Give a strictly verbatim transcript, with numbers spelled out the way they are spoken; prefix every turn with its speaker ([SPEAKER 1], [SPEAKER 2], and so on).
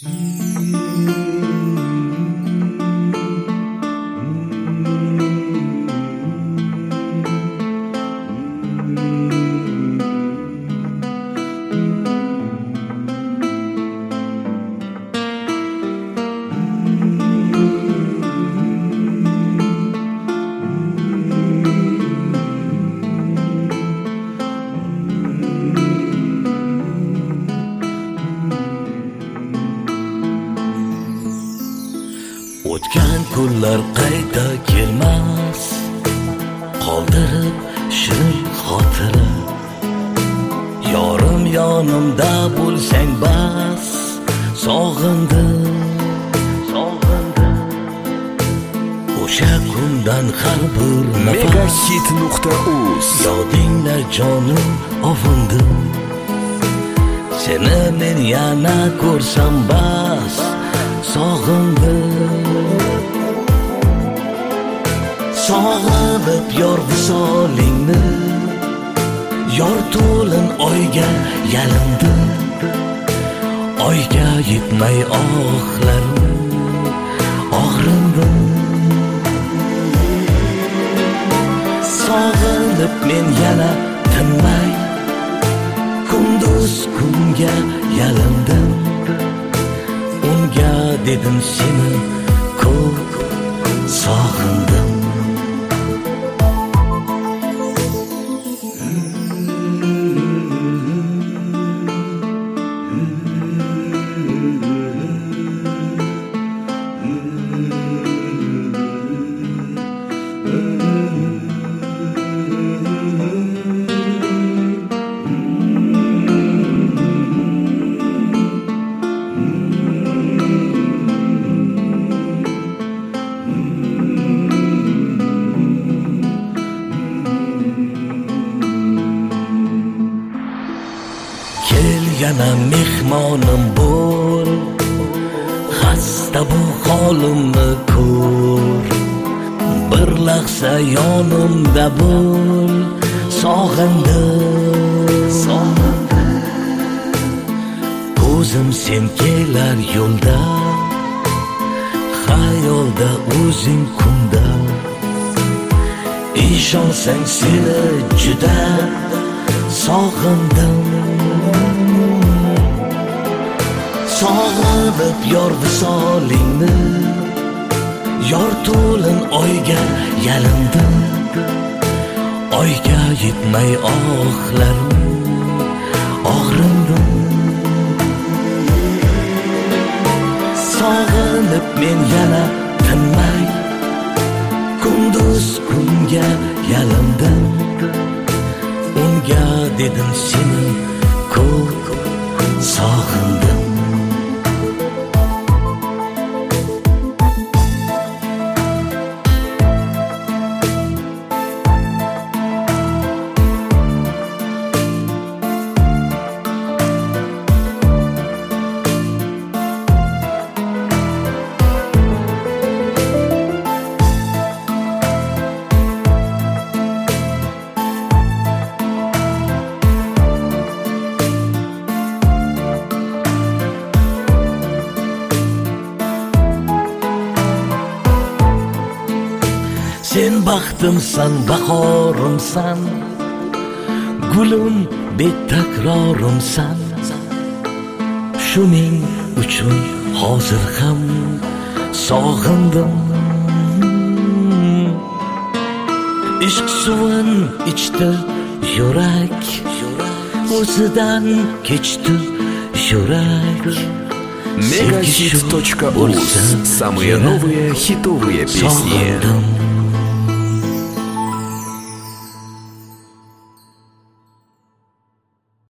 [SPEAKER 1] O'tgan kunlar qayta kelmas, qoldirib shirin xotira. Yorim yonimda bo'lsang bas, sog'indim, sog'indim. O'sha kundan har bir nafas
[SPEAKER 2] megahit nuqta uz
[SPEAKER 1] yodingda jonim ovindim. Seni men yana ko'rsam bas, sog'indim. Sog'inib yor visolingni, yor to'lin oyga yalindim. Oyga yetmay oxlarim og'rindim. Sog'inib men yana tinmay kunduz kunga yalindim. Unga dedim seni ko'p sog'indim. Yana mehmonim bo'l, xasta bu holimni ko'r. Bir lahza yonimda bo'l, sog'indim, sog'indim. Ko'zim sen kelar yo'lda, xayolda o'zing kunda. Ishonsang seni juda sog'indim. Sog'inib yor visolingni, yor to'lin oyga yalindim. Oyga yetmay oxlarim og'rindim. Sog'inib men yana tinmay kunduz kunga yalindim. Unga dedim seni ko'p sog'indim. Sen baxtimsan, bahorimsan, gulim betakrorimsan. Shuning uchun hozir ham sog'indim. Ishq suvin ichdi yurak, o'zidan kechdi yurak.
[SPEAKER 2] megahit точка уз. Самые новые хитовые песни.